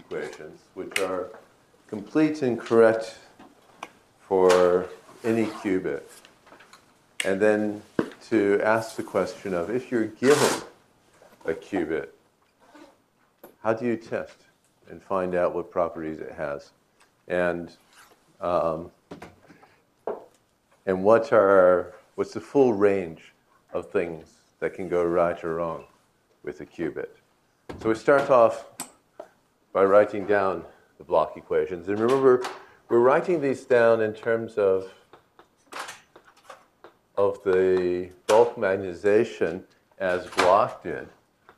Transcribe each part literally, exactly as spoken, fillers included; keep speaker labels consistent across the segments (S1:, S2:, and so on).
S1: equations, which are complete and correct for any qubit. And then to ask the question of, if you're given a qubit, how do you test and find out what properties it has? And um, and what are what's the full range of things that can go right or wrong with a qubit? So we start off by writing down the Bloch equations. And remember, we're writing these down in terms of, of the bulk magnetization as Bloch did.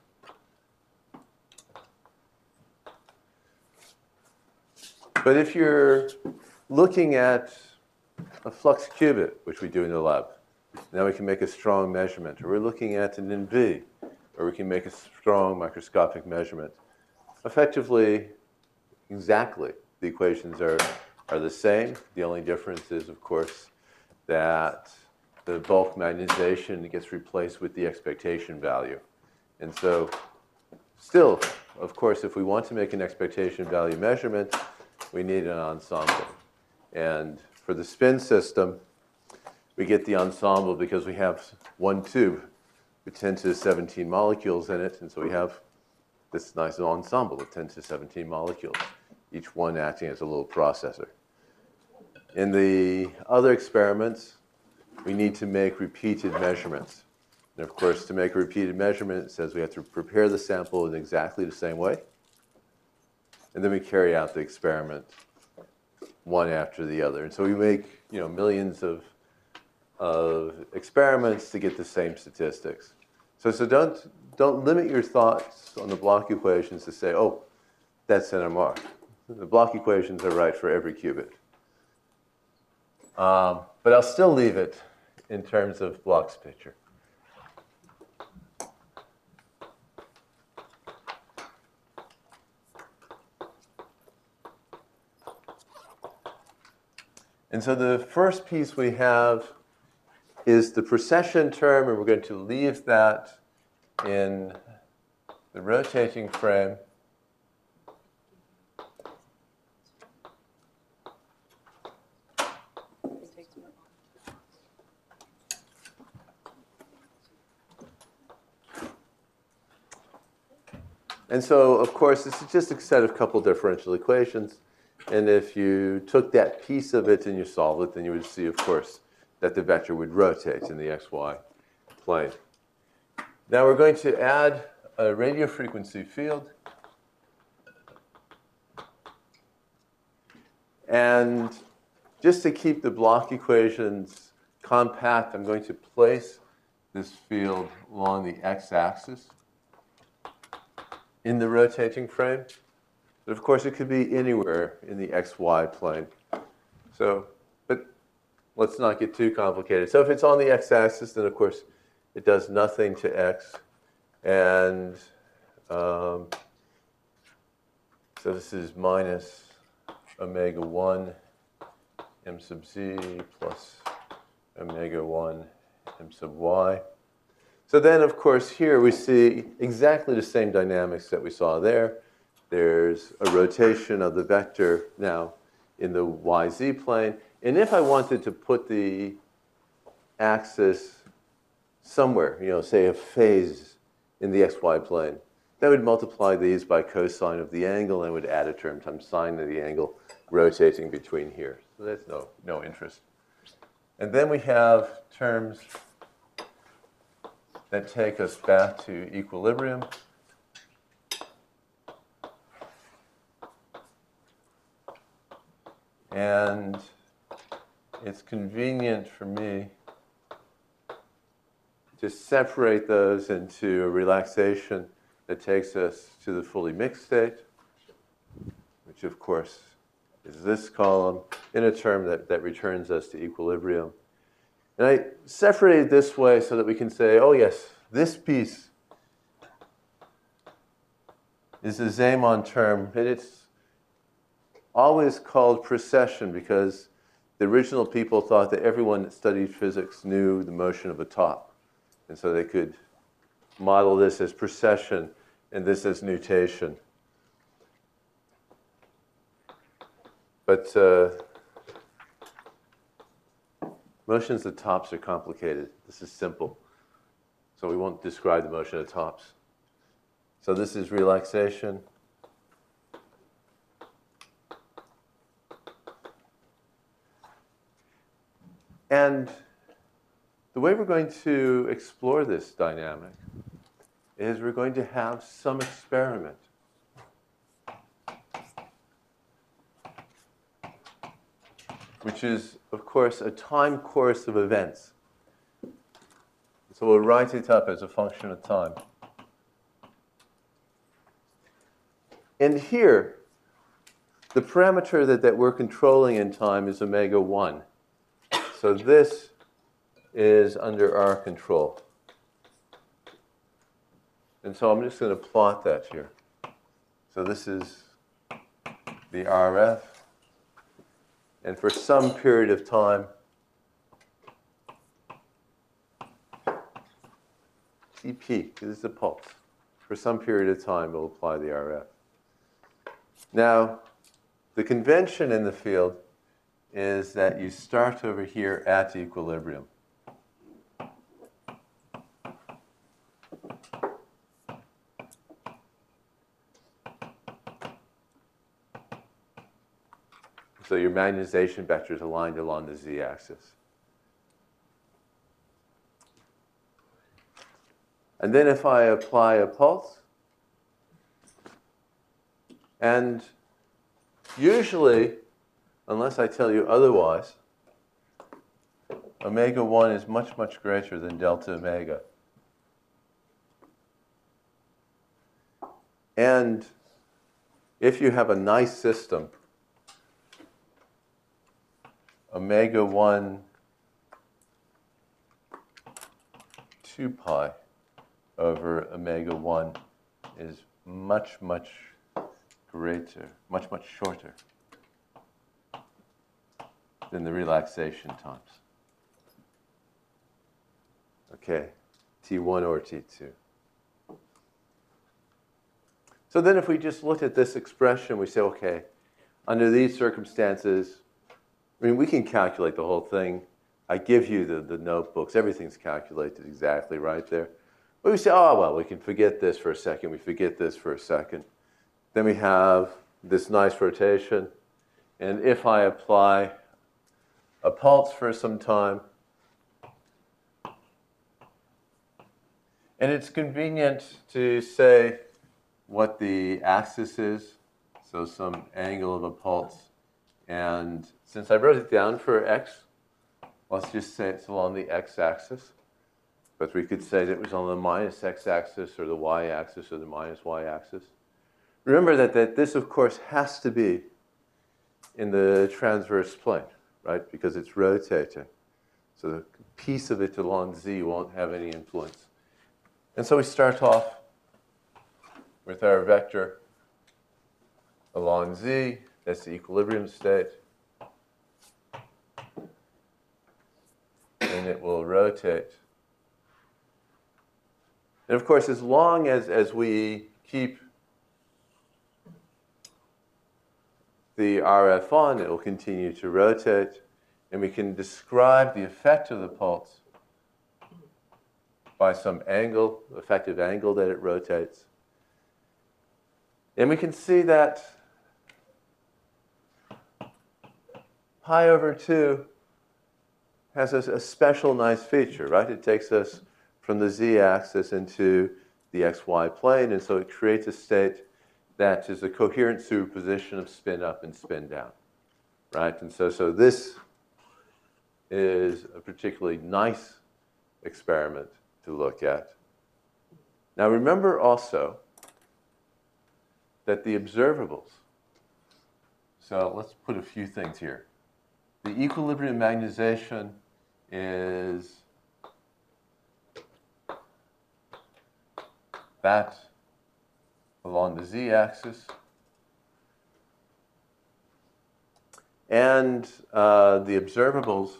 S1: But if you're looking at a flux qubit, which we do in the lab, now we can make a strong measurement. Or we're looking at an N V, or we can make a strong microscopic measurement. Effectively, exactly, the equations are, are the same. The only difference is, of course, that the bulk magnetization gets replaced with the expectation value. And so, still, of course, if we want to make an expectation value measurement, we need an ensemble. And for the spin system, we get the ensemble because we have one tube with ten to the seventeen molecules in it. And so we have this nice ensemble of ten to the seventeen molecules, each one acting as a little processor. In the other experiments, we need to make repeated measurements. And of course, to make a repeated measurement, it says we have to prepare the sample in exactly the same way. And then we carry out the experiment one after the other. And so we make, you know, millions of, of experiments to get the same statistics. So, so don't, don't limit your thoughts on the Bloch equations to say, oh, that's N M R. The Bloch equations are right for every qubit. Um, but I'll still leave it in terms of Bloch's picture. And so the first piece we have is the precession term, and we're going to leave that in the rotating frame. And so, of course, this is just a set of couple differential equations. And if you took that piece of it and you solved it, then you would see, of course, that the vector would rotate in the xy plane. Now we're going to add a radio frequency field. And just to keep the Bloch equations compact, I'm going to place this field along the x-axis in the rotating frame. But of course, it could be anywhere in the xy plane. So, but let's not get too complicated. So if it's on the x-axis, then of course, it does nothing to x. And um, so this is minus omega one m sub z plus omega one m sub y. So then, of course, here we see exactly the same dynamics that we saw there. There's a rotation of the vector now in the Y Z plane. And if I wanted to put the axis somewhere, you know, say a phase in the X Y plane, that would multiply these by cosine of the angle and would add a term times sine of the angle rotating between here. So that's no, no interest. And then we have terms that take us back to equilibrium. And it's convenient for me to separate those into a relaxation that takes us to the fully mixed state, which of course is this column, in a term that, that returns us to equilibrium. And I separated this way so that we can say, oh yes, this piece is a Zeeman term, and it's always called precession because the original people thought that everyone that studied physics knew the motion of a top. And so they could model this as precession and this as nutation. But uh, motions at tops are complicated. This is simple. So we won't describe the motion at tops. So this is relaxation. And the way we're going to explore this dynamic is we're going to have some experiment. Which is, of course, a time course of events. So we'll write it up as a function of time. And here, the parameter that, that we're controlling in time is omega one. So this is under our control. And so I'm just going to plot that here. So this is the R F. And for some period of time, T P, this is a pulse. For some period of time, we'll apply the R F. Now, the convention in the field is that you start over here at equilibrium. So your magnetization vector is aligned along the z-axis. And then if I apply a pulse, and usually, unless I tell you otherwise, omega one is much, much greater than delta omega. And if you have a nice system, omega one two pi over omega one is much, much greater, much, much shorter than the relaxation times. Okay, T one or T two. So then if we just look at this expression, we say, okay, under these circumstances, I mean, we can calculate the whole thing. I give you the, the notebooks. Everything's calculated exactly right there. But we say, oh, well, we can forget this for a second. We forget this for a second. Then we have this nice rotation. And if I apply a pulse for some time, and it's convenient to say what the axis is, so some angle of a pulse. And since I wrote it down for x, let's just say it's along the x-axis. But we could say that it was on the minus x-axis or the y-axis or the minus y-axis. Remember that, that this, of course, has to be in the transverse plane, right? Because it's rotating. So the piece of it along z won't have any influence. And so we start off with our vector along z. That's the equilibrium state. And it will rotate. And of course, as long as, as we keep the R F on, it will continue to rotate. And we can describe the effect of the pulse by some angle, effective angle that it rotates. And we can see that pi over two has a, a special nice feature, right? It takes us from the z-axis into the xy plane, and so it creates a state that is a coherent superposition of spin up and spin down, right? And so, so this is a particularly nice experiment to look at. Now remember also that the observables, so let's put a few things here. The equilibrium magnetization is that along the z-axis. And uh, the observables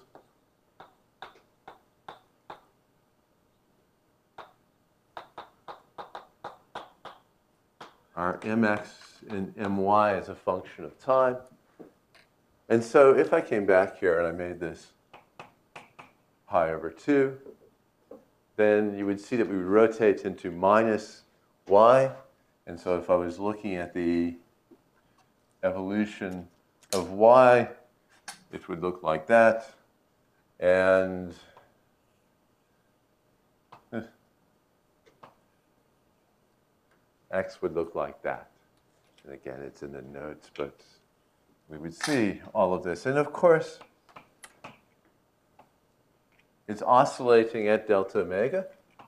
S1: are mx and my as a function of time. And so if I came back here and I made this pi over two, then you would see that we would rotate into minus y. And so if I was looking at the evolution of y, it would look like that. And x would look like that. And again, it's in the notes, but we would see all of this. And of course, it's oscillating at delta omega.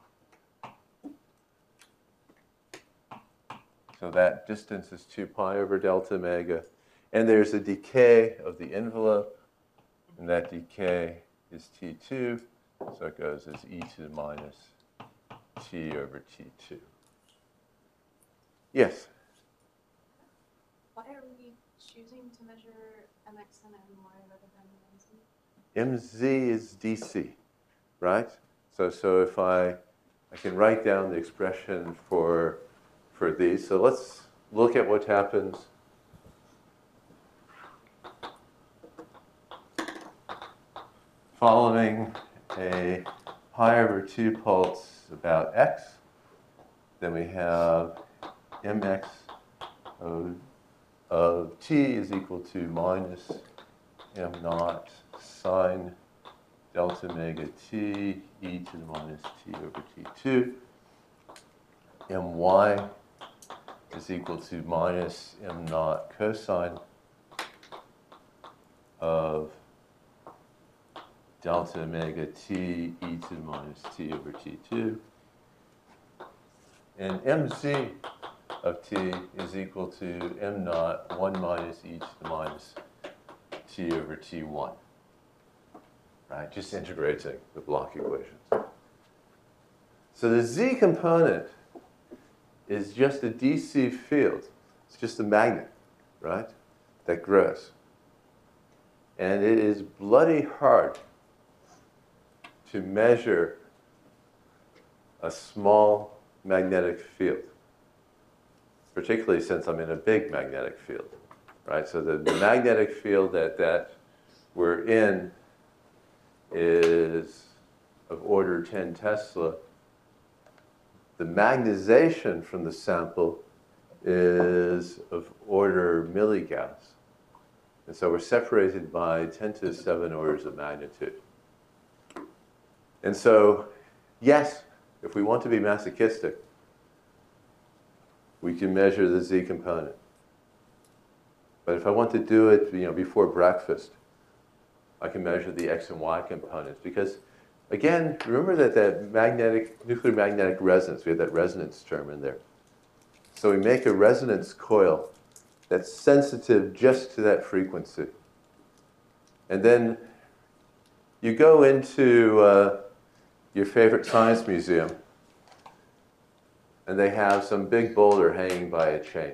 S1: So that distance is two pi over delta omega. And there's a decay of the envelope, and that decay is T two. So it goes as e to the minus t over T two. Yes?
S2: Why are we choosing to measure mx and my rather than mz?
S1: Mz is D C, right? So, so if I, I can write down the expression for, for these. So let's look at what happens following a pi over two pulse about x. Then we have mx of, of t is equal to minus m naught sine delta omega t e to the minus t over t two. My is equal to minus m naught cosine of delta omega t e to the minus t over t two. And mz of t is equal to m naught one minus e to the minus t over t one. Right, just integrating the block equations. So the z component is just a D C field. It's just a magnet, right, that grows. And it is bloody hard to measure a small magnetic field, particularly since I'm in a big magnetic field, right? So the, the magnetic field that, that we're in is of order ten Tesla. The magnetization from the sample is of order milligauss. And so we're separated by ten to the seven orders of magnitude. And so, yes, if we want to be masochistic, we can measure the z component. But if I want to do it, you know, before breakfast, I can measure the x and y components. Because, again, remember that that magnetic, nuclear magnetic resonance, we have that resonance term in there. So we make a resonance coil that's sensitive just to that frequency. And then you go into uh, your favorite science museum, and they have some big boulder hanging by a chain.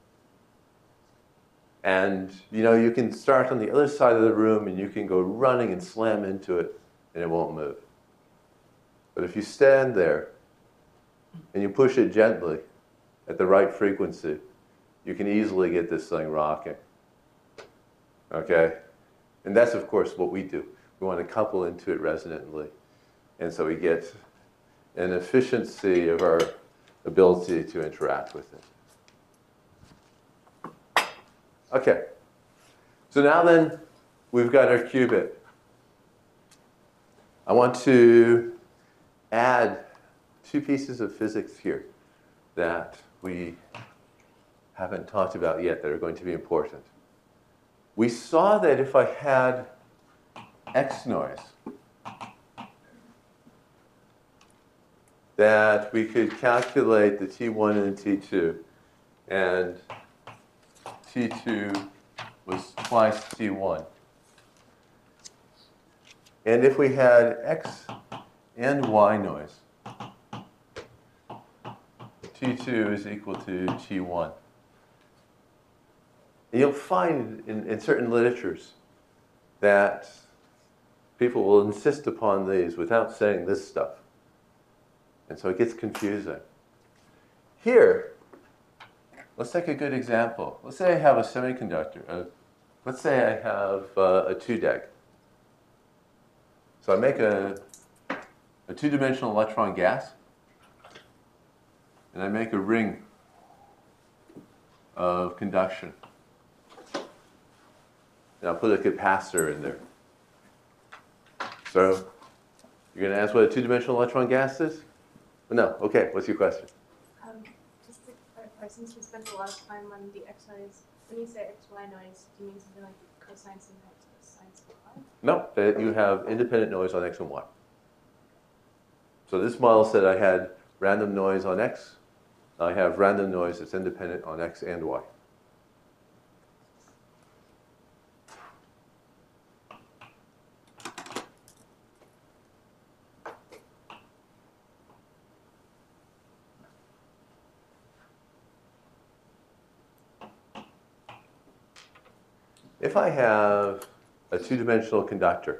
S1: And you know, you can start on the other side of the room and you can go running and slam into it and it won't move. But if you stand there and you push it gently at the right frequency, you can easily get this thing rocking. Okay? And that's, of course, what we do. We want to couple into it resonantly. And so we get an efficiency of our ability to interact with it. Okay. So now then, we've got our qubit. I want to add two pieces of physics here that we haven't talked about yet that are going to be important. We saw that if I had X noise, that we could calculate the T one and the T two, and T two was twice T one. And if we had X and Y noise, T two is equal to T one. And you'll find in, in certain literatures that people will insist upon these without saying this stuff. And so it gets confusing. Here, let's take a good example. Let's say I have a semiconductor, a let's say I have uh, a two-deg. So I make a, a two-dimensional electron gas, and I make a ring of conduction. And I'll put a capacitor in there. So you're going to ask what a two-dimensional electron gas is? No. Okay, what's your question?
S2: Um, just to clarify, since we spent a lot of time on the X noise, when you say X Y noise, do you mean something like the cosine sign X, cosine sign Y?
S1: No, that you have independent noise on X and Y. So this model said I had random noise on X. I have random noise that's independent on X and Y. If I have a two-dimensional conductor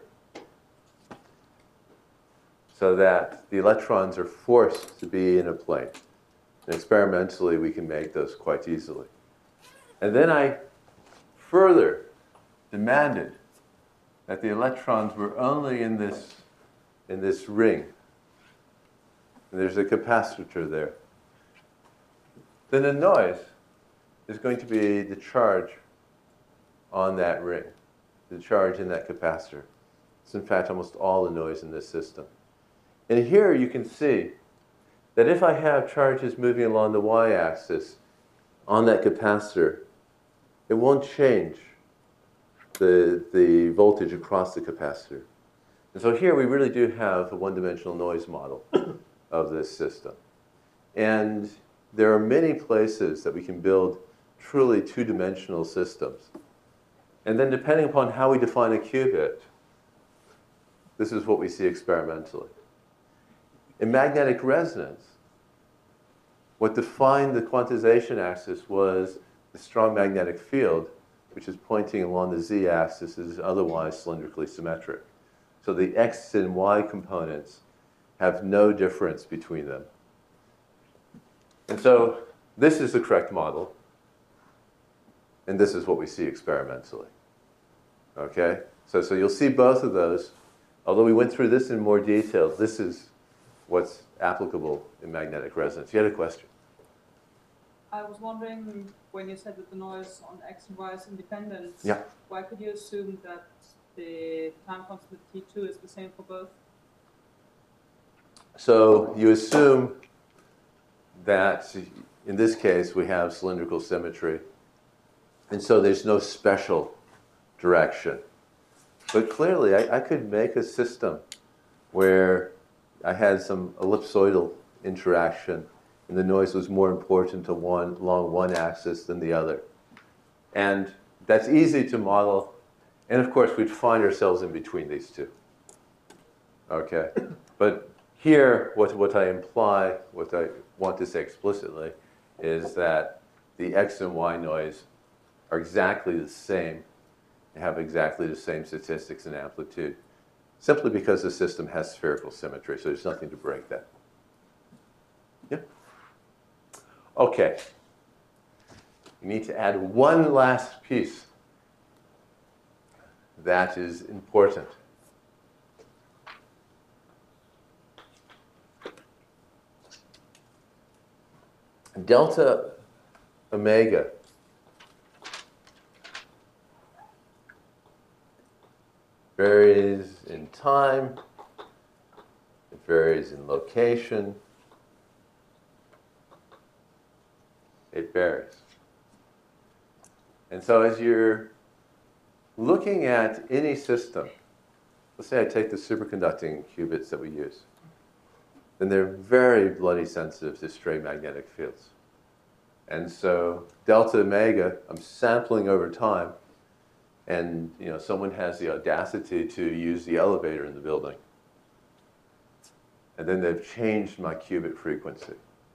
S1: so that the electrons are forced to be in a plane, and experimentally we can make those quite easily. And then I further demanded that the electrons were only in this, in this ring, and there's a capacitor there. Then the noise is going to be the charge on that ring, the charge in that capacitor. It's in fact almost all the noise in this system. And here you can see that if I have charges moving along the y-axis on that capacitor, it won't change the, the voltage across the capacitor. And so here we really do have a one-dimensional noise model of this system. And there are many places that we can build truly two-dimensional systems. And then depending upon how we define a qubit, this is what we see experimentally. In magnetic resonance, what defined the quantization axis was the strong magnetic field, which is pointing along the z-axis, is otherwise cylindrically symmetric. So the x and y components have no difference between them. And so this is the correct model, and this is what we see experimentally. Okay? So, so you'll see both of those. Although we went through this in more detail, this is what's applicable in magnetic resonance. You had a question?
S3: I was wondering, when you said that the noise on X and Y is independent,
S1: yeah.
S3: why could you assume that the time constant T two is the same for both?
S1: So you assume that, in this case, we have cylindrical symmetry. And so there's no special direction. But clearly, I, I could make a system where I had some ellipsoidal interaction, and the noise was more important to one along one axis than the other. And that's easy to model. And of course, we'd find ourselves in between these two. Okay? But here, what, what I imply, what I want to say explicitly, is that the X and Y noise are exactly the same, have exactly the same statistics and amplitude, simply because the system has spherical symmetry, so there's nothing to break that. Yeah? Okay. You need to add one last piece that is important. Delta omega varies in time, it varies in location, it varies. And so as you're looking at any system, let's say I take the superconducting qubits that we use, then they're very bloody sensitive to stray magnetic fields. And so delta omega, I'm sampling over time, and you know, someone has the audacity to use the elevator in the building. And then they've changed my qubit frequency.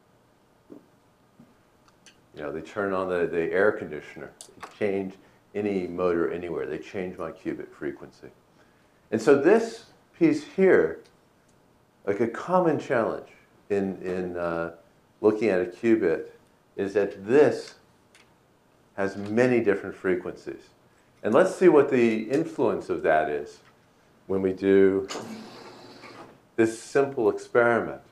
S1: You know, they turn on the, the air conditioner, they change any motor anywhere, they change my qubit frequency. And so this piece here, like a common challenge in, in uh, looking at a qubit, is that this has many different frequencies. And let's see what the influence of that is when we do this simple experiment.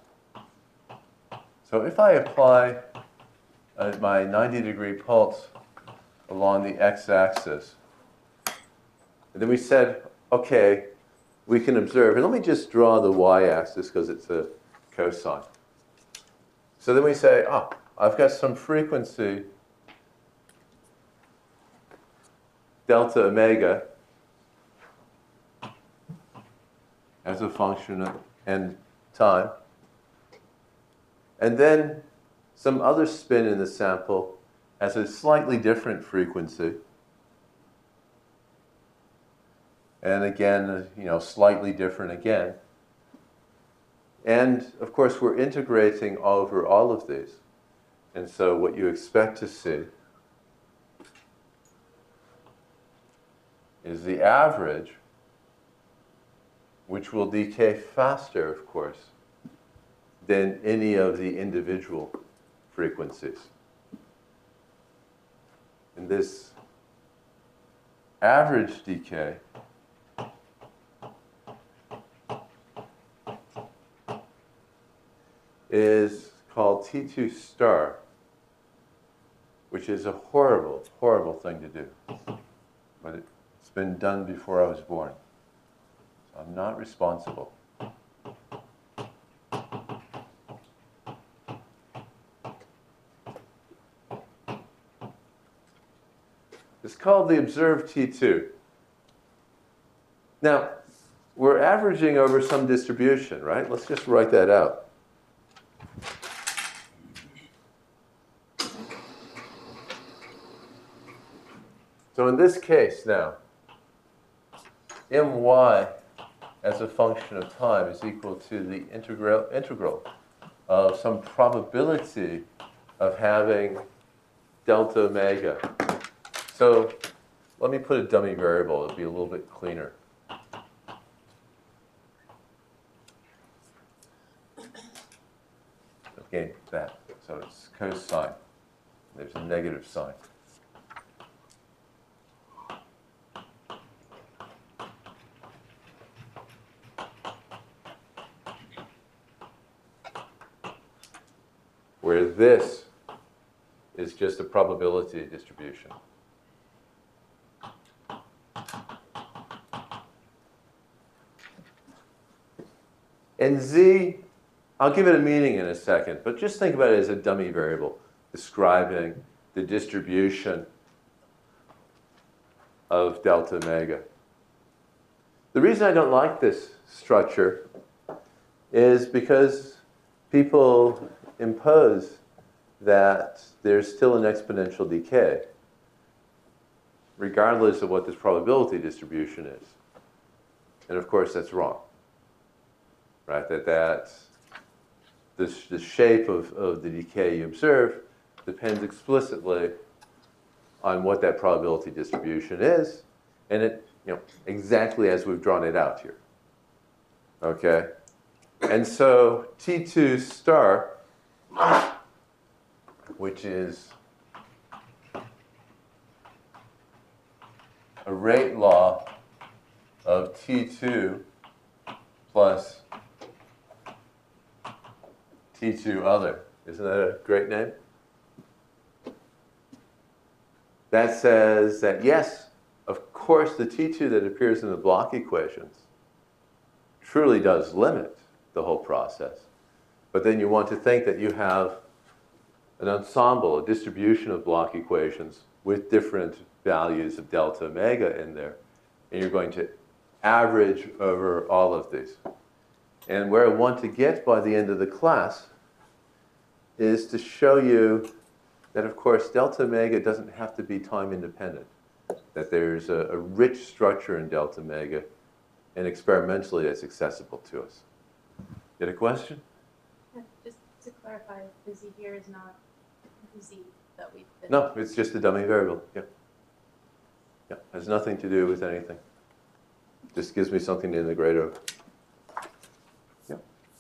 S1: So if I apply uh, my ninety degree pulse along the x-axis, and then we said, okay, we can observe, and let me just draw the y-axis because it's a cosine. So then we say, oh, I've got some frequency delta omega as a function of n time. And then some other spin in the sample has a slightly different frequency. And again, you know, slightly different again. And of course, we're integrating over all of these. And so what you expect to see is the average, which will decay faster, of course, than any of the individual frequencies. And this average decay is called T two star, which is a horrible, horrible thing to do. But it's been done before I was born. So I'm not responsible. It's called the observed T two. Now, we're averaging over some distribution, right? Let's just write that out. So in this case now, my as a function of time is equal to the integral, integral of some probability of having delta omega. So let me put a dummy variable, it'll be a little bit cleaner. Okay, that. So it's cosine. There's a negative sign. Where this is just a probability distribution. And z, I'll give it a meaning in a second, but just think about it as a dummy variable describing the distribution of delta omega. The reason I don't like this structure is because people impose that there's still an exponential decay, regardless of what this probability distribution is. And of course, that's wrong. Right? That, that this, the shape of, of the decay you observe depends explicitly on what that probability distribution is, and it, you know, exactly as we've drawn it out here. Okay? And so T two star, which is a rate law of T two plus T two other. Isn't that a great name? That says that, yes, of course, the T two that appears in the block equations truly does limit the whole process. But then you want to think that you have an ensemble, a distribution of block equations with different values of delta omega in there. And you're going to average over all of these. And where I want to get by the end of the class is to show you that, of course, delta omega doesn't have to be time independent, that there's a, a rich structure in delta omega, and experimentally it's accessible to us. Get a question?
S2: Yeah, just to clarify, the z here is not the z that we've been.
S1: No, it's just a dummy variable. Yeah. Yeah, has nothing to do with anything. Just gives me something to integrate over. Yeah.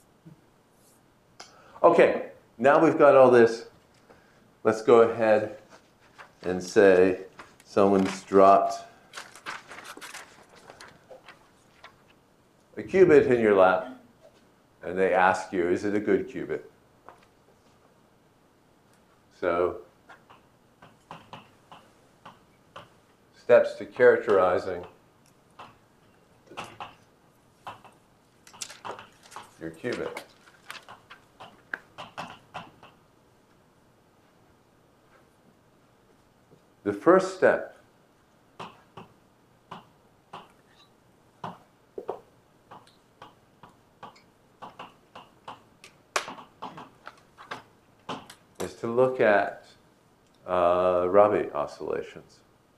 S1: Okay, now we've got all this. Let's go ahead and say someone's dropped a qubit in your lap, and they ask you, is it a good qubit? So, steps to characterizing your qubit. The first step is to look at uh, Rabi oscillations.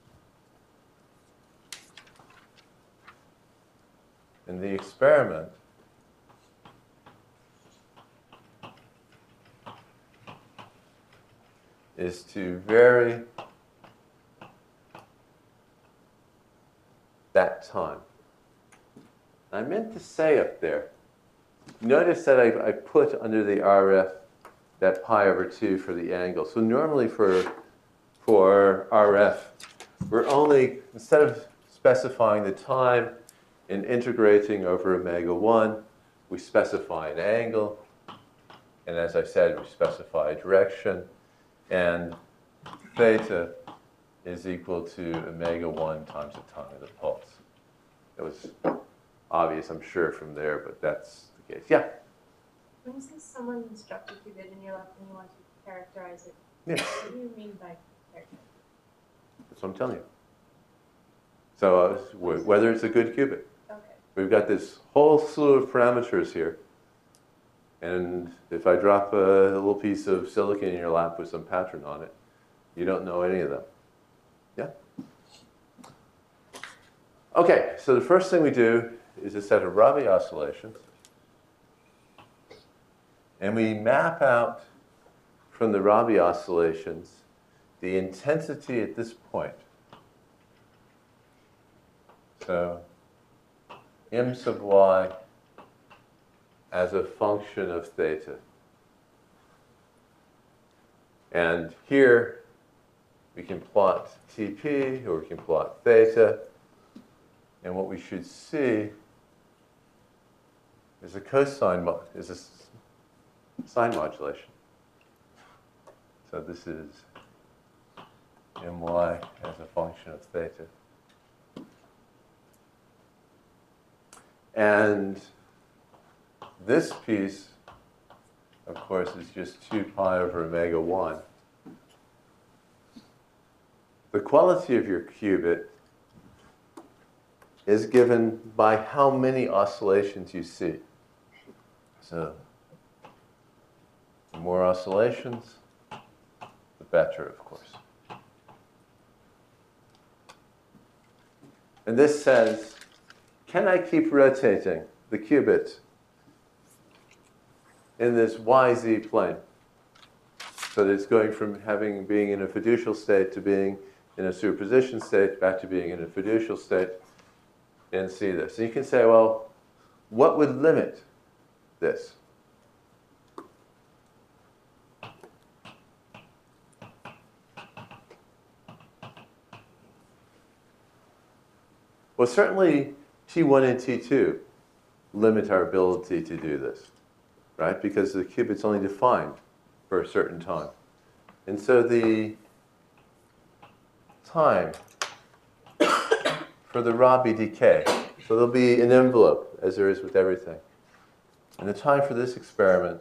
S1: In the experiment, is to vary that time. I meant to say up there, notice that I, I put under the R F that pi over two for the angle. So normally for, for R F, we're only, instead of specifying the time and integrating over omega one, we specify an angle. And as I said, we specify a direction. And theta is equal to omega one times the time of the pulse. It was obvious, I'm sure, from there, but that's the case. Yeah?
S2: When you say someone dropped a qubit in your lap and you want to characterize it,
S1: Yeah.
S2: what do you mean by characterize?
S1: That's what I'm telling you. So uh, wh- whether it's a good qubit.
S2: Okay.
S1: We've got this whole slew of parameters here. And if I drop a little piece of silicon in your lap with some pattern on it, you don't know any of them. Yeah? Okay, so the first thing we do is a set of Rabi oscillations. And we map out from the Rabi oscillations the intensity at this point. So m sub y as a function of theta. And here we can plot T P, or we can plot theta. And what we should see is a cosine, mo- is a s- sine modulation. So this is my as a function of theta. And this piece, of course, is just two pi over omega one. The quality of your qubit is given by how many oscillations you see. So the more oscillations, the better, of course. And this says, can I keep rotating the qubit in this Y Z plane? So that it's going from having being in a fiducial state to being in a superposition state, back to being in a fiducial state, and see this. And you can say, well, what would limit this? Well, certainly T one and T two limit our ability to do this, right? Because the qubit's only defined for a certain time. And so the time for the Rabi decay, so there'll be an envelope, as there is with everything. And the time for this experiment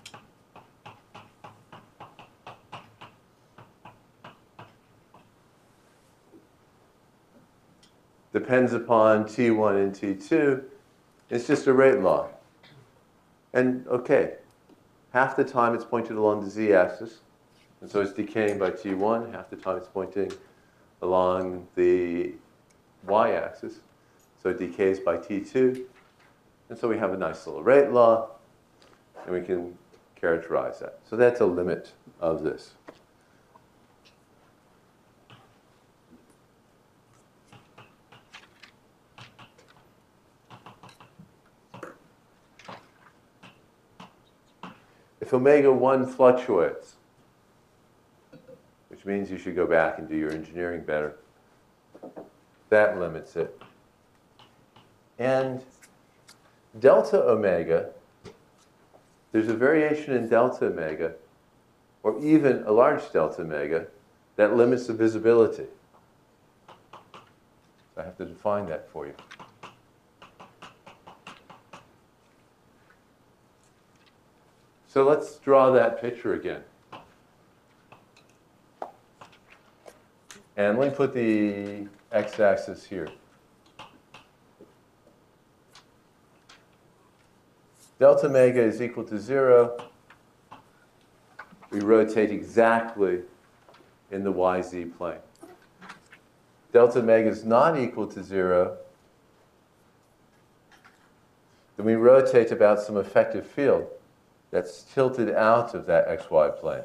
S1: depends upon T one and T two. It's just a rate law. And okay, half the time it's pointed along the z-axis, and so it's decaying by T one. Half the time it's pointing along the y-axis, so it decays by T two. And so we have a nice little rate law, and we can characterize that. So that's a limit of this. If omega one fluctuates, which means you should go back and do your engineering better, That limits it. And delta omega, there's a variation in delta omega, or even a large delta omega, that limits the visibility. So I have to define that for you. So let's draw that picture again. And let me put the x-axis here. Delta omega is equal to zero. We rotate exactly in the Y Z plane. Delta omega is not equal to zero. Then we rotate about some effective field that's tilted out of that X Y plane.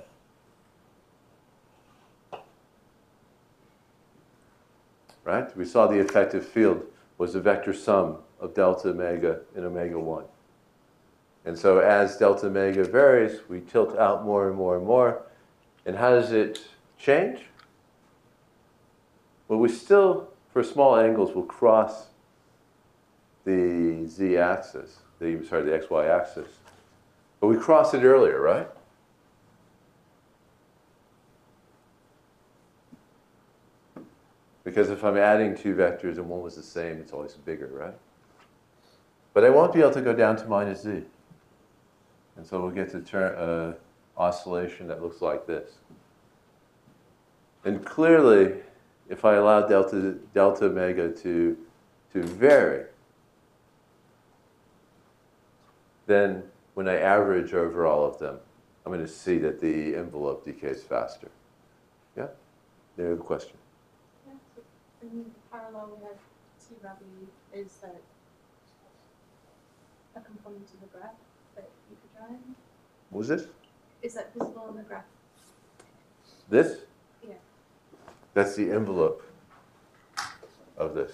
S1: Right? We saw the effective field was a vector sum of delta omega and omega one. And so as delta omega varies, we tilt out more and more and more. And how does it change? Well, we still, for small angles, will cross the z-axis, the, sorry, the xy axis. But we crossed it earlier, right? Because if I'm adding two vectors and one was the same, it's always bigger, right? But I won't be able to go down to minus z. And so we'll get to turn uh, oscillation that looks like this. And clearly, if I allow delta, delta omega to, to vary, then when I average over all of them, I'm going to see that the envelope decays faster. Yeah? Any other question?
S2: Yeah, so in the parallel we have T Rabi, is that a component of the graph that you could draw in?
S1: What was this?
S2: Is that visible in the graph?
S1: This?
S2: Yeah.
S1: That's the envelope of this.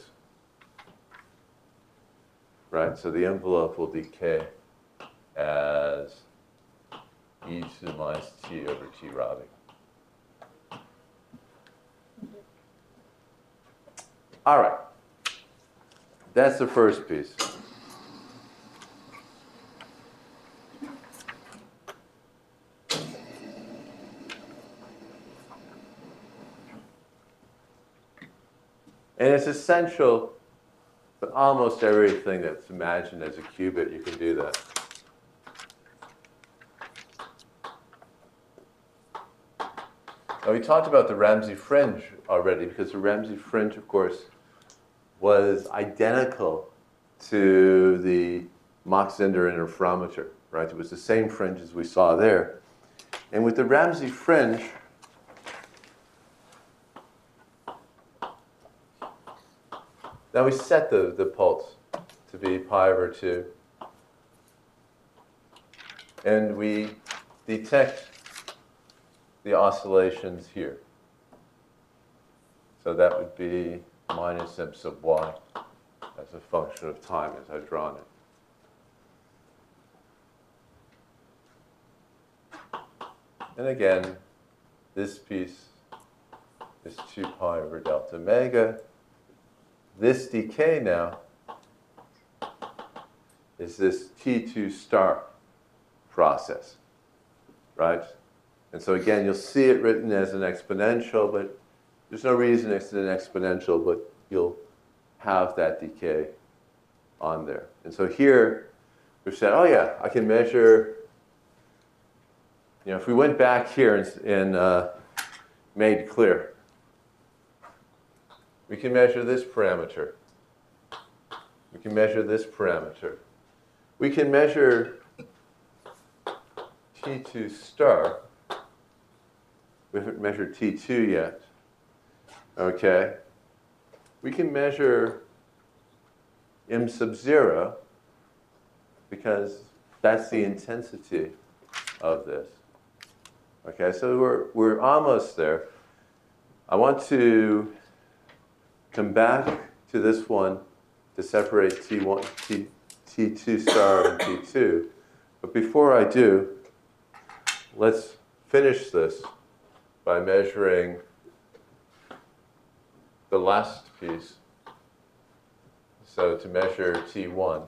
S1: Right? So the envelope will decay as e to the minus t over T Rabi. All right. That's the first piece. And it's essential, but almost everything that's imagined as a qubit, you can do that. Now, we talked about the Ramsey fringe already, because the Ramsey fringe, of course, was identical to the Mach-Zehnder interferometer, right? It was the same fringe as we saw there. And with the Ramsey fringe, now we set the, the pulse to be pi over two. And we detect the oscillations here. So that would be minus m sub y as a function of time as I've drawn it. And again, this piece is two pi over delta omega. This decay now is this T two star process, right? And so again, you'll see it written as an exponential, but there's no reason it's an exponential, but you'll have that decay on there. And so here, we've said, oh yeah, I can measure, you know, if we went back here and, and uh, made clear, we can measure this parameter. We can measure this parameter. We can measure T two star. We haven't measured T two yet. Okay. We can measure m sub zero because that's the intensity of this. Okay, so we're, we're almost there. I want to come back to this one to separate T one, T, T two star and T two. But before I do, let's finish this by measuring the last piece. So to measure T one,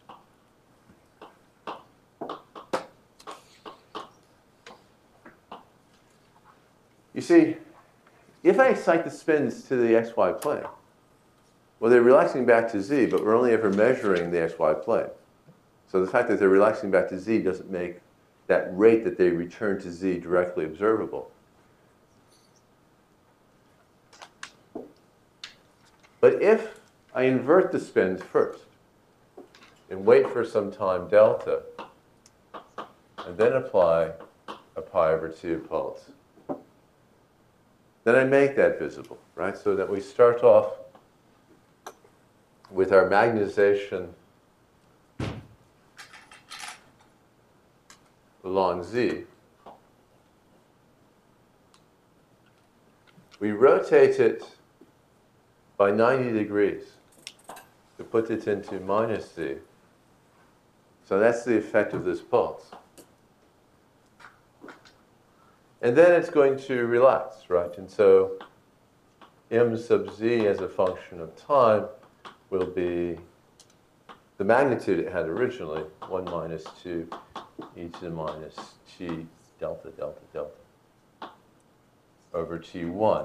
S1: you see, if I excite the spins to the xy plane, well, they're relaxing back to z, but we're only ever measuring the xy plane. So the fact that they're relaxing back to z doesn't make that rate that they return to z directly observable. But if I invert the spins first and wait for some time delta, and then apply a pi over two pulse, then I make that visible, right? So that we start off with our magnetization along z. We rotate it by ninety degrees to put it into minus z. So that's the effect of this pulse. And then it's going to relax, right? And so m sub z as a function of time will be the magnitude it had originally, one minus two e to the minus t delta, delta, delta, over t one.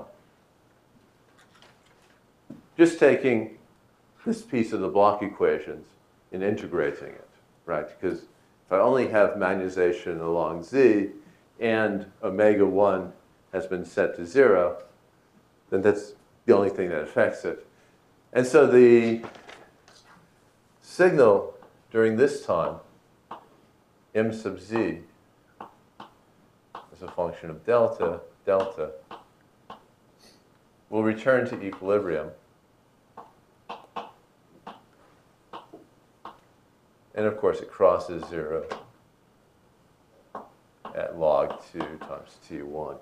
S1: Just taking this piece of the Bloch equations and integrating it, right? Because if I only have magnetization along z and omega one has been set to zero, then that's the only thing that affects it. And so the signal during this time, m sub z, as a function of delta, delta, will return to equilibrium. And of course, it crosses zero at log two times t one.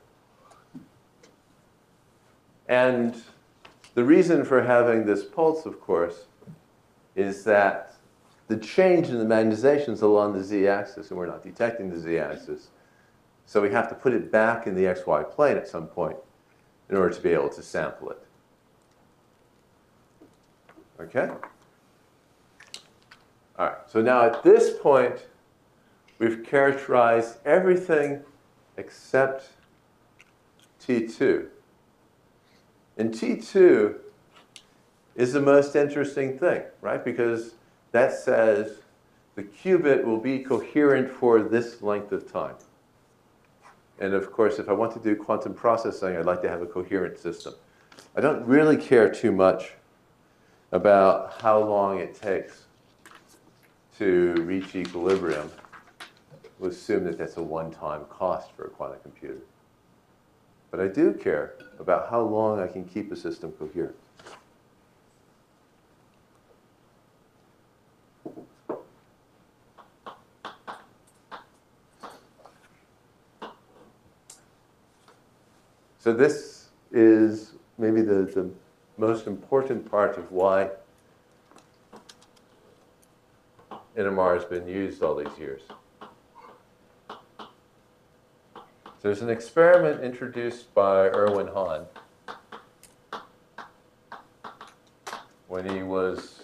S1: And the reason for having this pulse, of course, is that the change in the magnetization is along the z-axis, and we're not detecting the z-axis. So we have to put it back in the xy plane at some point in order to be able to sample it. Okay? All right, so now at this point, we've characterized everything except T two. And T two is the most interesting thing, right? Because that says the qubit will be coherent for this length of time. And of course, if I want to do quantum processing, I'd like to have a coherent system. I don't really care too much about how long it takes to reach equilibrium. We'll assume that that's a one-time cost for a quantum computer. But I do care about how long I can keep a system coherent. So this is maybe the, the most important part of why N M R has been used all these years. There's an experiment introduced by Erwin Hahn when he was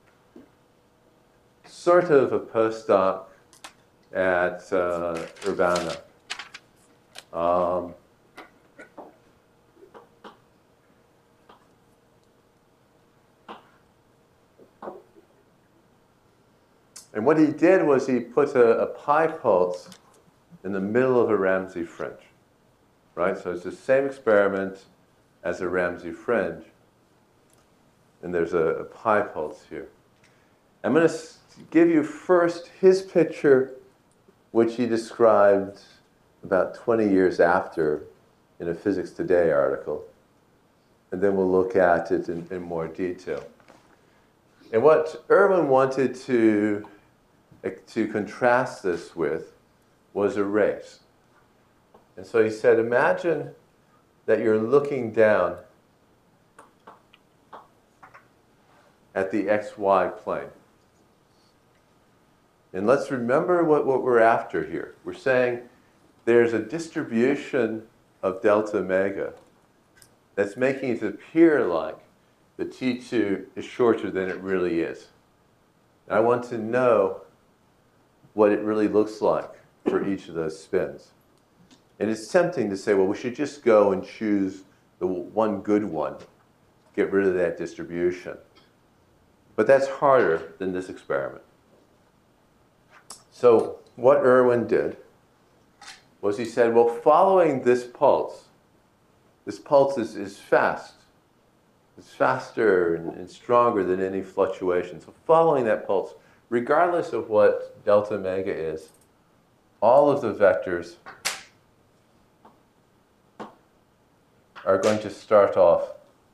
S1: sort of a postdoc at uh, Urbana. Um, and what he did was he put a, a pi pulse in the middle of a Ramsey fringe, right? So it's the same experiment as a Ramsey fringe, and there's a, a pi pulse here. I'm going to give you first his picture, which he described about twenty years after in a Physics Today article, and then we'll look at it in, in more detail. And what Erwin wanted to, to contrast this with was a race. And so he said, imagine that you're looking down at the xy plane. And let's remember what, what we're after here. We're saying there's a distribution of delta omega that's making it appear like the T two is shorter than it really is. And I want to know what it really looks like for each of those spins. And it's tempting to say, well, we should just go and choose the one good one, get rid of that distribution. But that's harder than this experiment. So what Irwin did was he said, well, following this pulse, this pulse is, is fast. It's faster and, and stronger than any fluctuation. So following that pulse, regardless of what delta omega is, all of the vectors are going to start off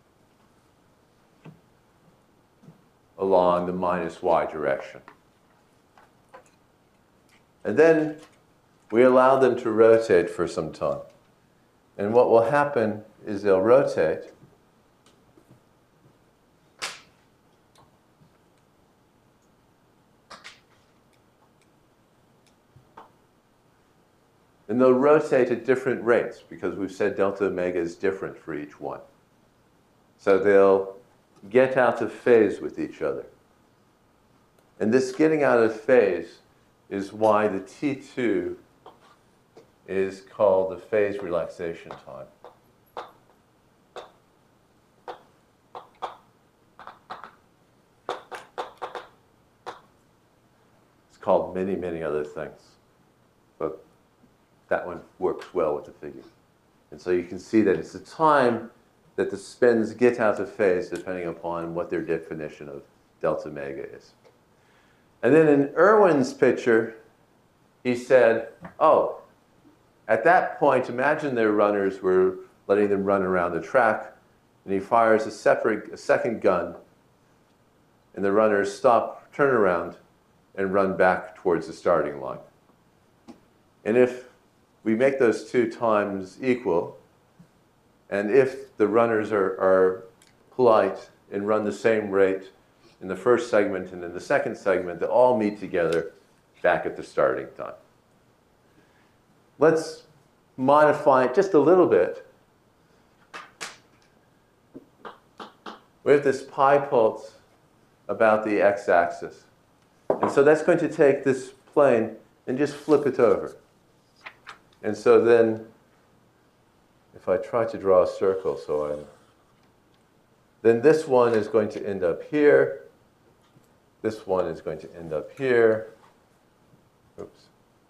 S1: along the minus y direction. And then we allow them to rotate for some time. And what will happen is they'll rotate. And they'll rotate at different rates because we've said delta omega is different for each one. So they'll get out of phase with each other. And this getting out of phase is why the T two is called the phase relaxation time. It's called many, many other things. But that one works well with the figure. And so you can see that it's the time that the spins get out of phase depending upon what their definition of delta omega is. And then in Irwin's picture, he said, oh, at that point, imagine their runners were letting them run around the track, and he fires a, separate, a second gun, and the runners stop, turn around, and run back towards the starting line. And if we make those two times equal, and if the runners are, are polite and run the same rate in the first segment and in the second segment, they all meet together back at the starting time. Let's modify it just a little bit. We have this pi pulse about the x-axis. And so that's going to take this plane and just flip it over. And so then, if I try to draw a circle, so I'm, then this one is going to end up here. This one is going to end up here. Oops.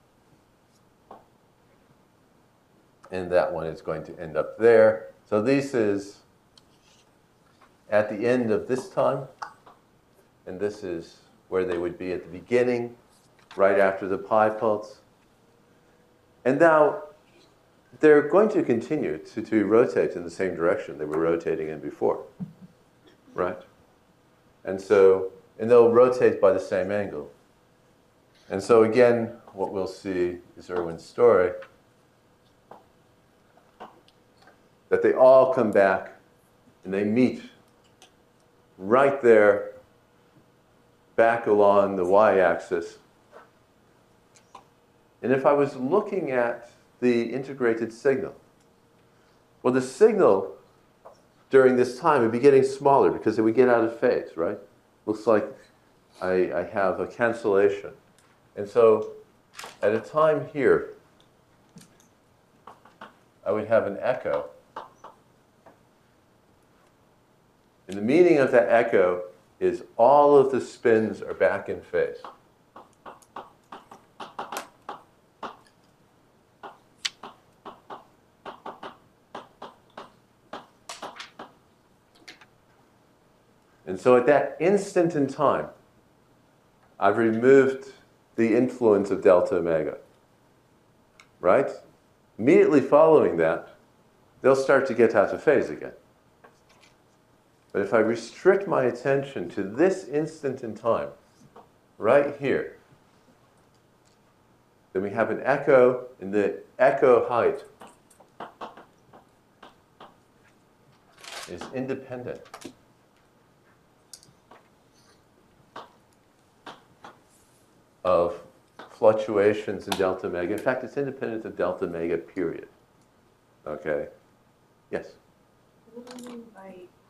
S1: And that one is going to end up there. So this is at the end of this time. And this is where they would be at the beginning, right after the pi pulse. And now, they're going to continue to, to rotate in the same direction they were rotating in before, right? And so, and they'll rotate by the same angle. And so again, what we'll see is Irwin's story, that they all come back and they meet right there, back along the y-axis. And if I was looking at the integrated signal, well, the signal during this time would be getting smaller because it would get out of phase, right? Looks like I, I have a cancellation. And so at a time here, I would have an echo. And the meaning of that echo is all of the spins are back in phase. And so at that instant in time, I've removed the influence of delta omega, right? Immediately following that, they'll start to get out of phase again. But if I restrict my attention to this instant in time, right here, then we have an echo, and the echo height is independent of fluctuations in delta omega. In fact, it's independent of delta omega, period. Okay? Yes?
S2: Would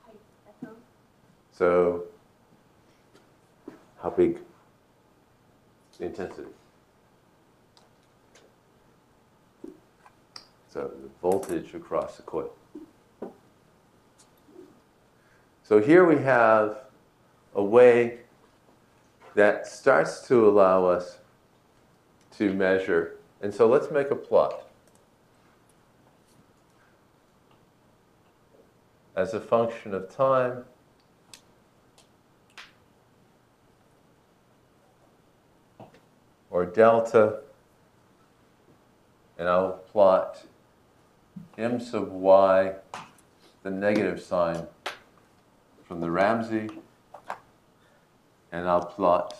S2: height echo.
S1: So how big? The intensity. So the voltage across the coil. So here we have a way that starts to allow us to measure. And so let's make a plot. As a function of time, or delta, and I'll plot m sub y, the negative sign from the Ramsey, and I'll plot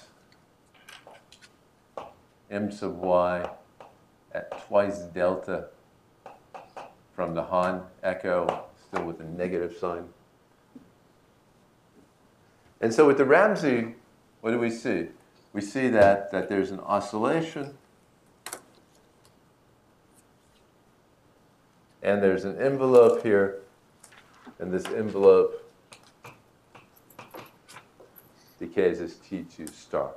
S1: m sub y at twice delta from the Hahn echo, still with a negative sign. And so with the Ramsey, what do we see? We see that, that there's an oscillation, and there's an envelope here, and this envelope decays as T two star.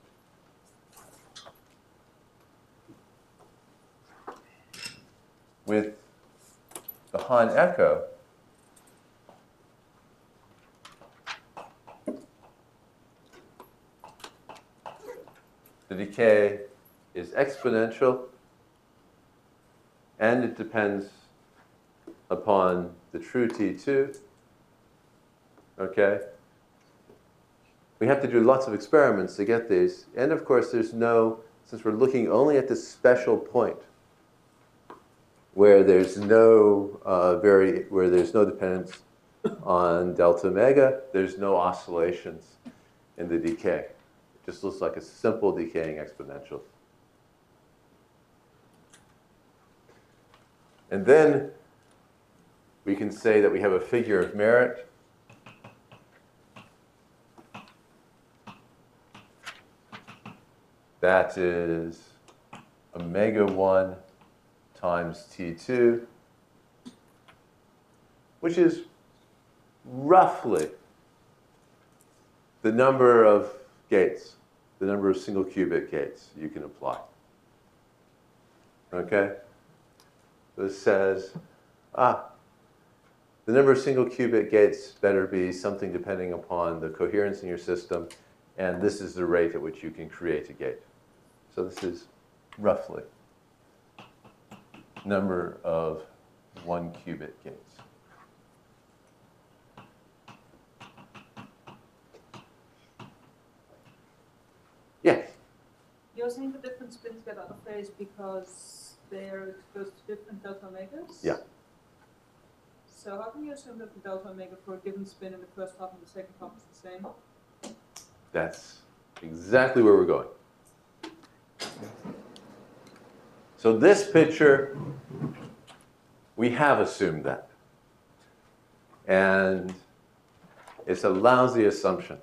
S1: With the Hahn echo, the decay is exponential, and it depends upon the true T two. Okay? We have to do lots of experiments to get these. And of course, there's no, since we're looking only at this special point where there's no uh, very, where there's no dependence on delta omega, there's no oscillations in the decay. It just looks like a simple decaying exponential. And then we can say that we have a figure of merit. That is omega one times T two, which is roughly the number of gates, the number of single qubit gates you can apply. Okay? This says, ah, the number of single qubit gates better be something depending upon the coherence in your system, and this is the rate at which you can create a gate. So this is roughly number of one qubit gates. Yes?
S3: You're saying the different spins get out of phase because they're exposed to different delta omegas?
S1: Yeah.
S3: So how can you assume that the delta omega for a given spin in the first half and the second half is the same?
S1: That's exactly where we're going. So this picture, we have assumed that. And it's a lousy assumption.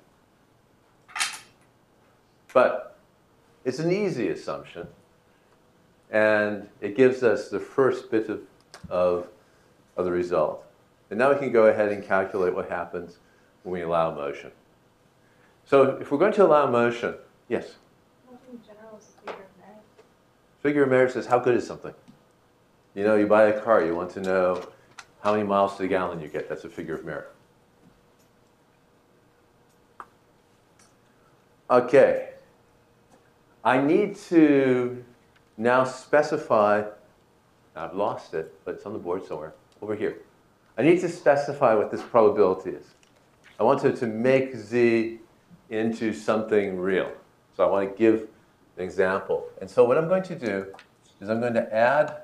S1: But it's an easy assumption. And it gives us the first bit of, of, of the result. And now we can go ahead and calculate what happens when we allow motion. So if we're going to allow motion, yes?
S2: What in general is a figure of merit?
S1: Figure of merit says how good is something. You know, you buy a car, you want to know how many miles to the gallon you get. That's a figure of merit. Okay. I need to now specify, I've lost it, but it's on the board somewhere, over here. I need to specify what this probability is. I want to, to make Z into something real. So I want to give an example. And so what I'm going to do is I'm going to add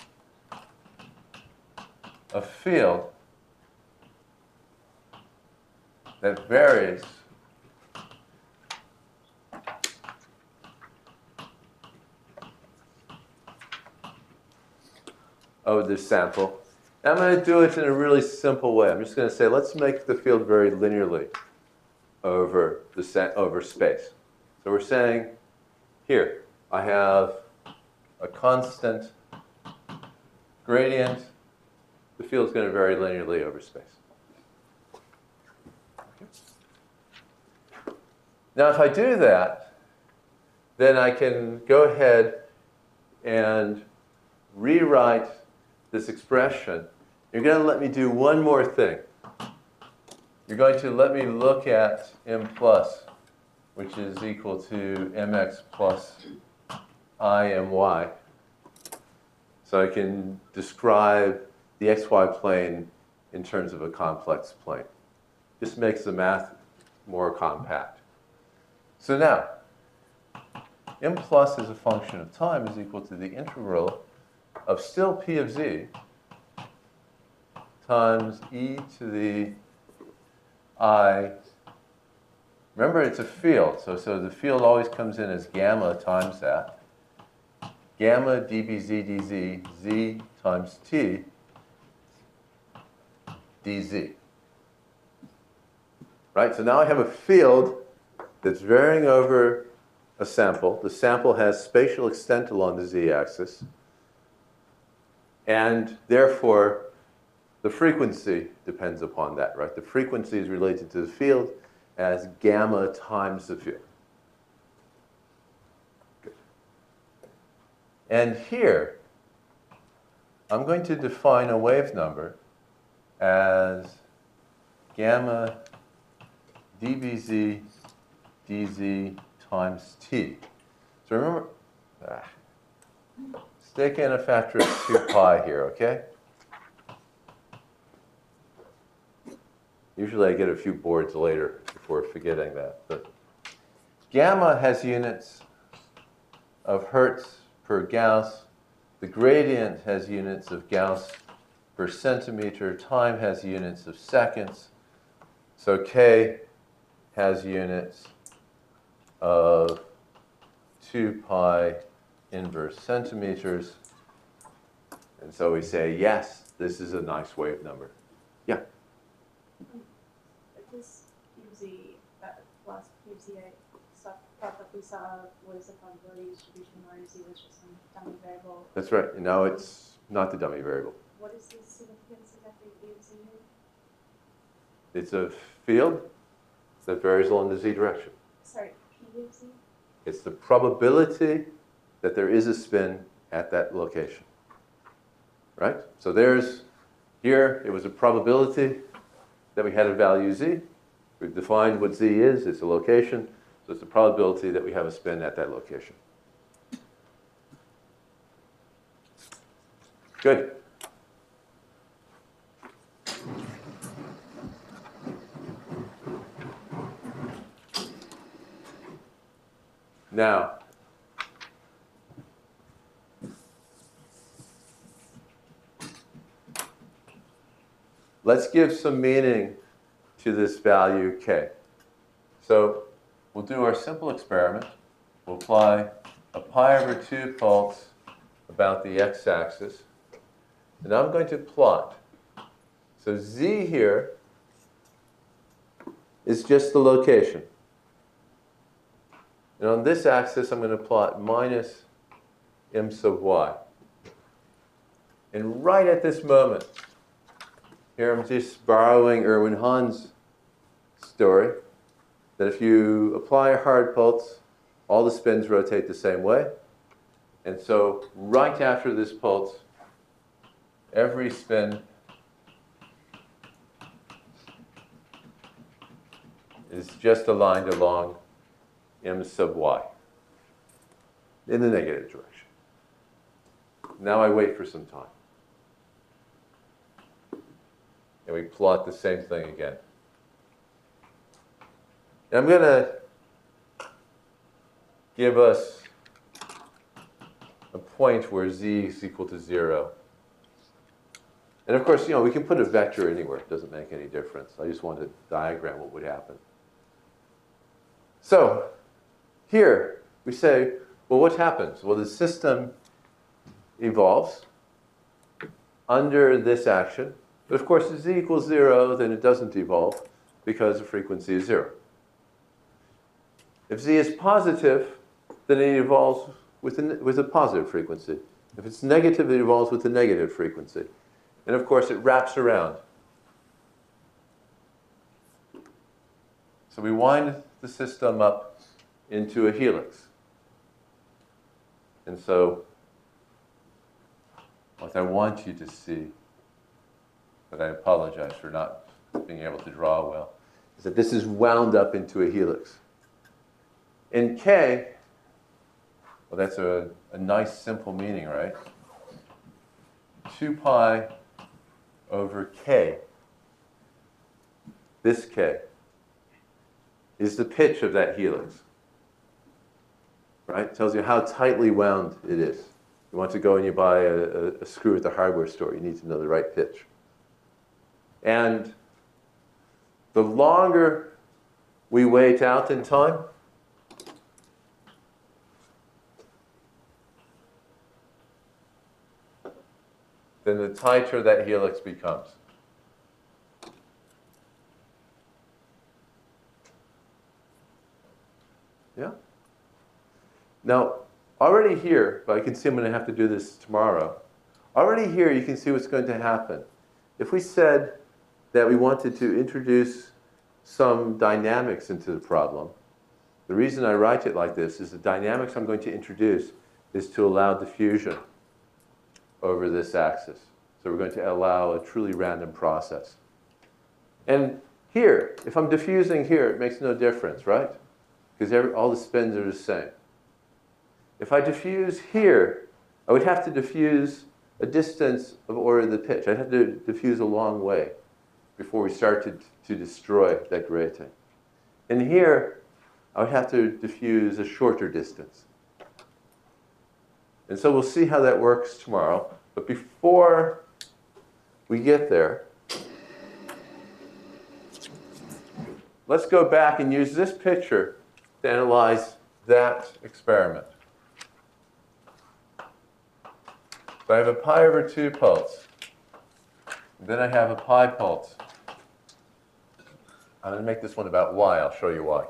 S1: a field that varies over this sample. And I'm going to do it in a really simple way. I'm just going to say, let's make the field vary linearly over, the sa over space. So we're saying, here, I have a constant gradient. The field is going to vary linearly over space. Now, if I do that, then I can go ahead and rewrite this expression. You're going to let me do one more thing. You're going to let me look at m plus, which is equal to mx plus I my. So I can describe the xy plane in terms of a complex plane. This makes the math more compact. So now, m plus as a function of time is equal to the integral of still p of z times e to the I. Remember, it's a field, so, so the field always comes in as gamma times that. Gamma dbz dz, z times t dz. Right? So now I have a field that's varying over a sample. The sample has spatial extent along the z-axis. And therefore, the frequency depends upon that, right? The frequency is related to the field as gamma times the field. Good. And here, I'm going to define a wave number as gamma dbz dz times t. So remember, ah, stick in a factor of two pi here, okay? Usually I get a few boards later before forgetting that. But gamma has units of hertz per Gauss. The gradient has units of Gauss per centimeter. Time has units of seconds. So K has units of two pi inverse centimeters. And so we say, yes, this is a nice wave number. Yeah?
S2: This P of Z, that last P of Z I saw, thought that we saw was the probability distribution, where Z was just some dummy variable.
S1: That's right. And now it's not the dummy variable.
S2: What is the significance of that P of Z here?
S1: It's a field that varies along the z direction.
S2: Sorry, P of Z?
S1: It's the probability that there is a spin at that location. Right? So there's, here, it was a probability that we had a value z. We've defined what z is. It's a location. So it's the probability that we have a spin at that location. Good. Now, let's give some meaning to this value k. So we'll do our simple experiment. We'll apply a pi over two pulse about the x-axis. And I'm going to plot. So z here is just the location. And on this axis, I'm going to plot minus m sub y. And right at this moment, here I'm just borrowing Erwin Hahn's story, that if you apply a hard pulse, all the spins rotate the same way. And so right after this pulse, every spin is just aligned along m sub y in the negative direction. Now I wait for some time. And we plot the same thing again. And I'm going to give us a point where z is equal to zero. And of course, you know, we can put a vector anywhere. It doesn't make any difference. I just want to diagram what would happen. So here we say, well, what happens? Well, the system evolves under this action. But of course, if z equals zero, then it doesn't evolve because the frequency is zero. If z is positive, then it evolves with a, with a positive frequency. If it's negative, it evolves with a negative frequency. And of course, it wraps around. So we wind the system up into a helix. And so what I want you to see, but I apologize for not being able to draw well, is that this is wound up into a helix. In K, well, that's a, a nice simple meaning, right? two pi over K, this K, is the pitch of that helix. Right? It tells you how tightly wound it is. You want to go and you buy a, a, a screw at the hardware store, you need to know the right pitch. And the longer we wait out in time, then the tighter that helix becomes. Yeah? Now, already here, but I can see I'm going to have to do this tomorrow. Already here, you can see what's going to happen. If we said that we wanted to introduce some dynamics into the problem, the reason I write it like this is the dynamics I'm going to introduce is to allow diffusion over this axis. So we're going to allow a truly random process. And here, if I'm diffusing here, it makes no difference, right? Because every, all the spins are the same. If I diffuse here, I would have to diffuse a distance of order of the pitch. I'd have to diffuse a long way before we started to destroy that grating. And here, I would have to diffuse a shorter distance. And so we'll see how that works tomorrow. But before we get there, let's go back and use this picture to analyze that experiment. So I have a pi over two pulse. Then I have a pi pulse. I'm going to make this one about y. I'll show you why.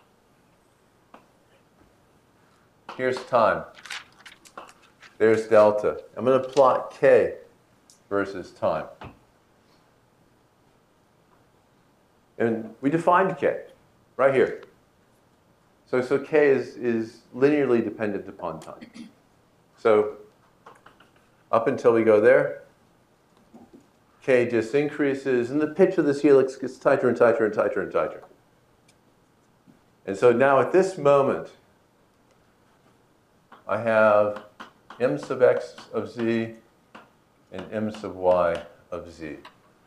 S1: Here's time. There's delta. I'm going to plot k versus time. And we defined k right here. So, so k is, is linearly dependent upon time. So up until we go there, k just increases, and the pitch of this helix gets tighter and tighter and tighter and tighter. And so now at this moment, I have m sub x of z and m sub y of z.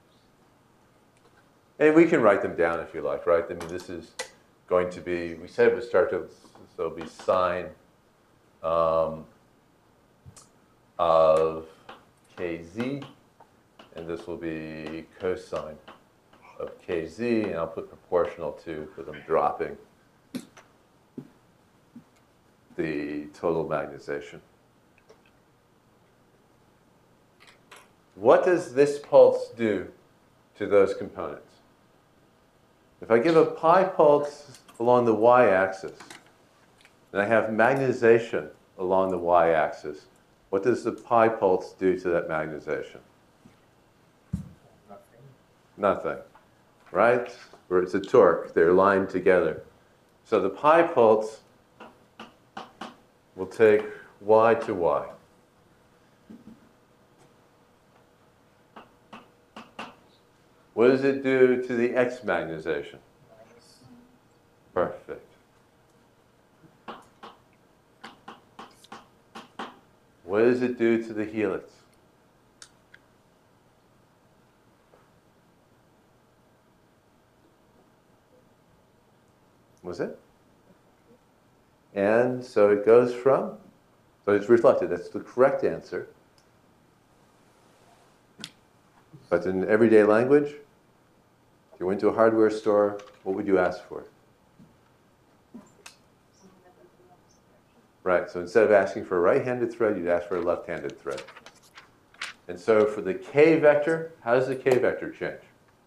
S1: And we can write them down if you like, right? I mean, this is going to be, we said it would start to, so it'll be sine um, of kz, and this will be cosine of kz, and I'll put proportional to, because I'm dropping the total magnetization. What does this pulse do to those components? If I give a pi pulse along the y-axis, and I have magnetization along the y-axis, what does the pi pulse do to that magnetization?
S4: Nothing.
S1: Nothing, right? Where it's a torque, they're lined together. So the pi pulse will take y to y. What does it do to the x magnetization?
S4: Minus.
S1: Perfect. What does it do to the helix? Was it? And so it goes from, so it's reflected, that's the correct answer. But in everyday language, if you went to a hardware store, what would you ask for?
S2: Something that goes in the opposite direction.
S1: Right, so instead of asking for a right-handed thread, you'd ask for a left-handed thread. And so for the k vector, how does the k vector change?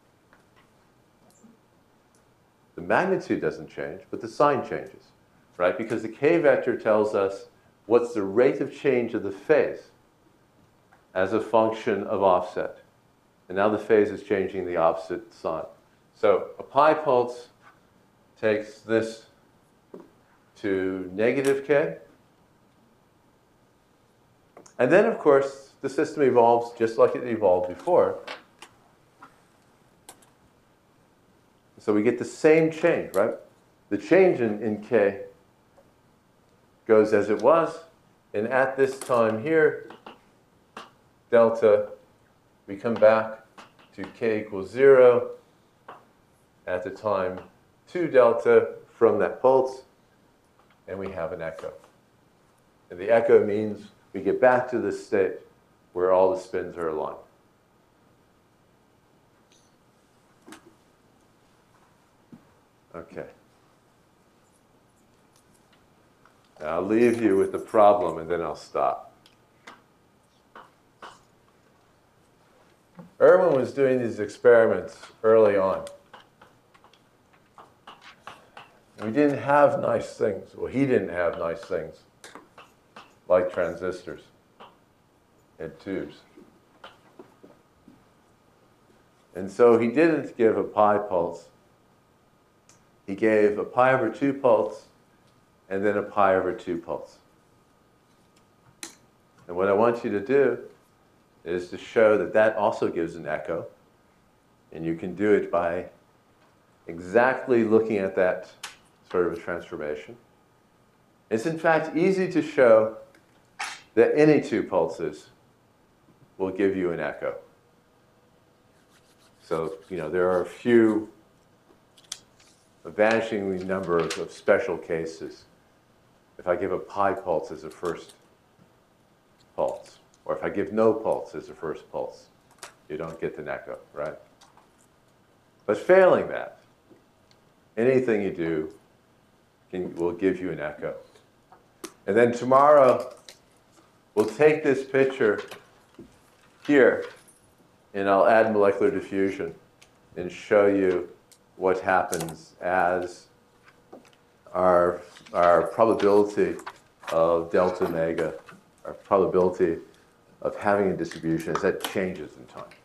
S1: The magnitude doesn't change, but the sign changes, right? Because the k vector tells us what's the rate of change of the phase as a function of offset. And now the phase is changing the opposite sign. So a pi pulse takes this to negative k. And then, of course, the system evolves just like it evolved before. So we get the same change, right? The change in, in k goes as it was. And at this time here, delta, we come back to k equals zero at the time two delta from that pulse, and we have an echo. And the echo means we get back to this state where all the spins are aligned. Okay. Now I'll leave you with the problem, and then I'll stop. Irwin was doing these experiments early on. We didn't have nice things. Well, he didn't have nice things like transistors and tubes. And so he didn't give a pi pulse. He gave a pi over two pulse and then a pi over two pulse. And what I want you to do is to show that that also gives an echo. And you can do it by exactly looking at that sort of a transformation. It's in fact easy to show that any two pulses will give you an echo. So, you know, there are a few, a vanishing number of, of special cases. If I give a pi pulse as a first pulse, or if I give no pulse as a first pulse, you don't get an echo, right? But failing that, anything you do can, will give you an echo. And then tomorrow, we'll take this picture here, and I'll add molecular diffusion and show you what happens as our, our probability of delta omega, our probability of having a distribution, as that changes in time.